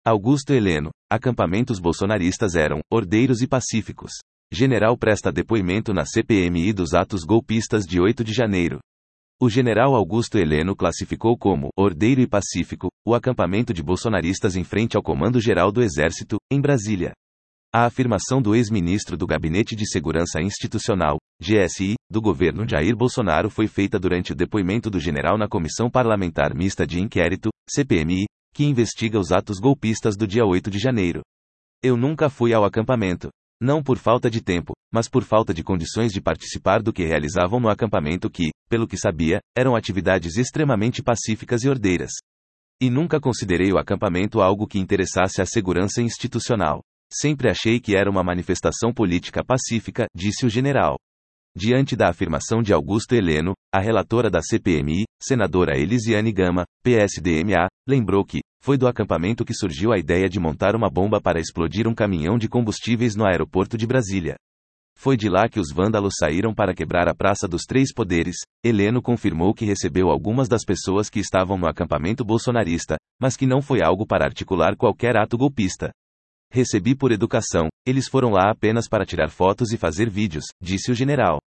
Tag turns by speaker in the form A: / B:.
A: Augusto Heleno. Acampamentos bolsonaristas eram ordeiros e pacíficos. General presta depoimento na CPMI dos atos golpistas de 8 de janeiro. O general Augusto Heleno classificou como ordeiro e pacífico o acampamento de bolsonaristas em frente ao Comando-Geral do Exército, em Brasília. A afirmação do ex-ministro do Gabinete de Segurança Institucional, GSI, do governo Jair Bolsonaro foi feita durante o depoimento do general na Comissão Parlamentar Mista de Inquérito, CPMI, que investiga os atos golpistas do dia 8 de janeiro. Eu nunca fui ao acampamento. Não por falta de tempo, mas por falta de condições de participar do que realizavam no acampamento que, pelo que sabia, eram atividades extremamente pacíficas e ordeiras. E nunca considerei o acampamento algo que interessasse à segurança institucional. Sempre achei que era uma manifestação política pacífica, disse o general. Diante da afirmação de Augusto Heleno, a relatora da CPMI, senadora Elisiane Gama, PSDMA, lembrou que foi do acampamento que surgiu a ideia de montar uma bomba para explodir um caminhão de combustíveis no aeroporto de Brasília. Foi de lá que os vândalos saíram para quebrar a Praça dos Três Poderes. Heleno confirmou que recebeu algumas das pessoas que estavam no acampamento bolsonarista, mas que não foi algo para articular qualquer ato golpista. Recebi por educação, eles foram lá apenas para tirar fotos e fazer vídeos, disse o general.